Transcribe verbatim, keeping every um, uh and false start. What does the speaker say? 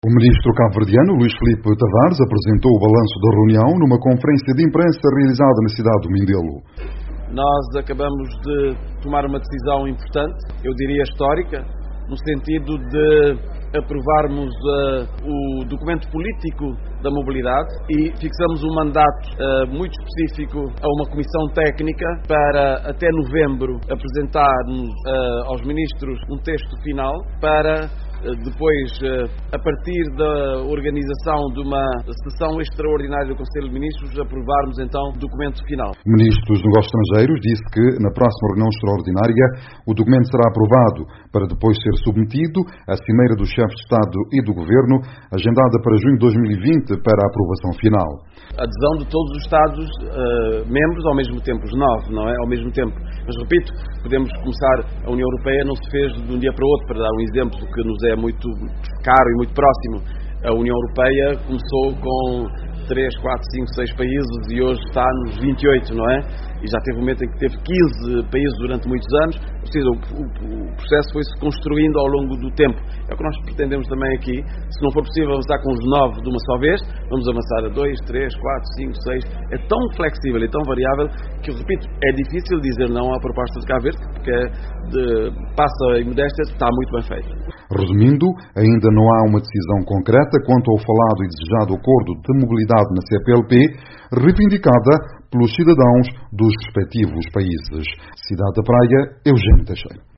O ministro cabo-verdiano Luís Filipe Tavares apresentou o balanço da reunião numa conferência de imprensa realizada na cidade do Mindelo. Nós acabamos de tomar uma decisão importante, eu diria histórica, no sentido de aprovarmos uh, o documento político da mobilidade e fixamos um mandato uh, muito específico a uma comissão técnica para, até novembro, apresentar-nos uh, aos ministros um texto final para depois, a partir da organização de uma sessão extraordinária do Conselho de Ministros, aprovarmos então o documento final. O Ministro dos Negócios Estrangeiros disse que na próxima reunião extraordinária o documento será aprovado para depois ser submetido à Cimeira dos Chefes de Estado e do Governo, agendada para junho de dois mil e vinte para a aprovação final. A adesão de todos os Estados uh, membros, ao mesmo tempo, os nove, não é? Ao mesmo tempo. Mas, repito, podemos começar, a União Europeia não se fez de um dia para o outro, para dar um exemplo que nos é muito caro e muito próximo. A União Europeia começou com três, quatro, cinco, seis países e hoje está nos vinte e oito, não é? E já teve um momento em que teve quinze países durante muitos anos. Ou seja, o, o, o processo foi-se construindo ao longo do tempo. É o que nós pretendemos também aqui. Se não for possível avançar com os nove de uma só vez, vamos avançar a dois, três, quatro, cinco, seis. É tão flexível e tão variável que, eu repito, é difícil dizer não à proposta de Cabo Verde, porque de, passa em modéstia, está muito bem feita. Resumindo, ainda não há uma decisão concreta quanto ao falado e desejado acordo de mobilidade na C P L P, reivindicada pelos cidadãos dos respectivos países. Cidade da Praia, Eugênio Teixeira.